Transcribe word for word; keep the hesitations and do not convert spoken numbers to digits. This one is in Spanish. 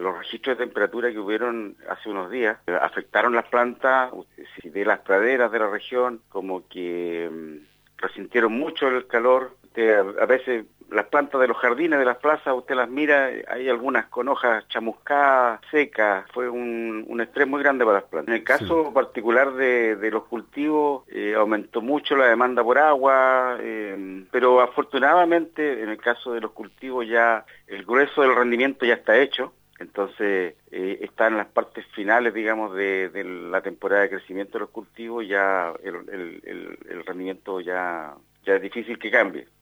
los registros de temperatura que hubieron hace unos días eh, afectaron las plantas de las praderas de la región, como que um, resintieron mucho el calor. Usted, a, a veces las plantas de los jardines, de las plazas, usted las mira, hay algunas con hojas chamuscadas, secas. Fue un, un estrés muy grande para las plantas. En el caso sí. particular de, de los cultivos, eh, aumentó mucho la demanda por agua, eh, pero afortunadamente en el caso de los cultivos ya el grueso del rendimiento ya está hecho. Entonces, eh, está en las partes finales, digamos, de, de la temporada de crecimiento de los cultivos, ya el, el, el, el rendimiento ya, ya es difícil que cambie.